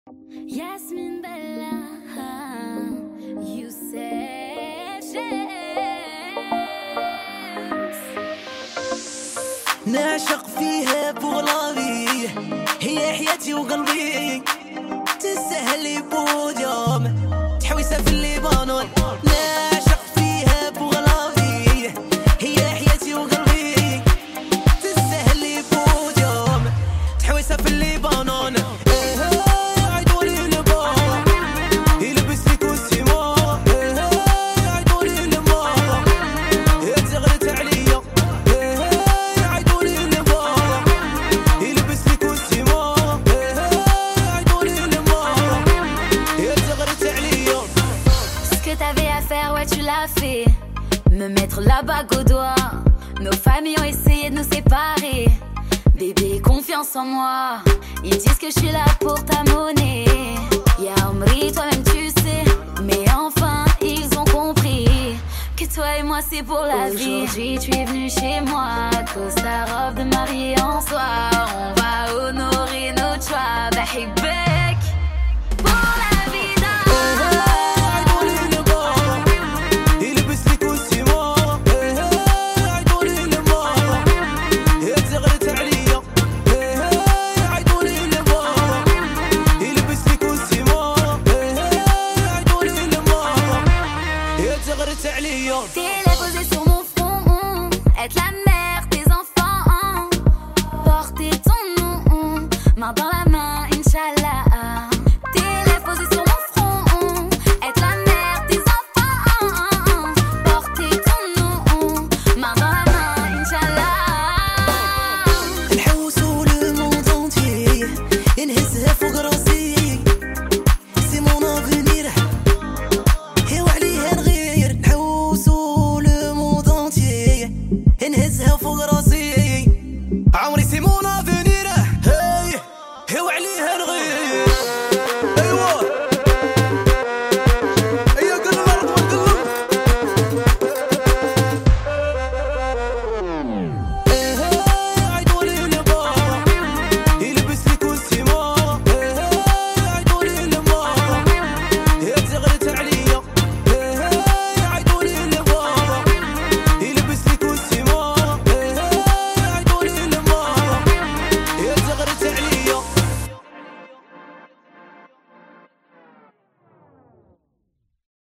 Yasmin Bella, you said James. نعشق فيها pour la vie هي حياتي وقلبي تستاهل بوديوم تحويسة في الليبانون نعشق فيها pour la vie هي حياتي وقلبي تستاهل بوديوم تحويسة في الليبانون Me mettre la bague au doigt. Nos familles ont essayé de nous séparer. Bébé, confiance en moi. Ils disent que je suis là pour ta monnaie. Ya Omri, toi-même tu sais. Mais enfin, ils ont compris que toi et moi c'est pour la vie. Aujourd'hui, tu es venu chez moi. Cause ta robe de mariée en soie. On va honorer notre choix. Bahibé.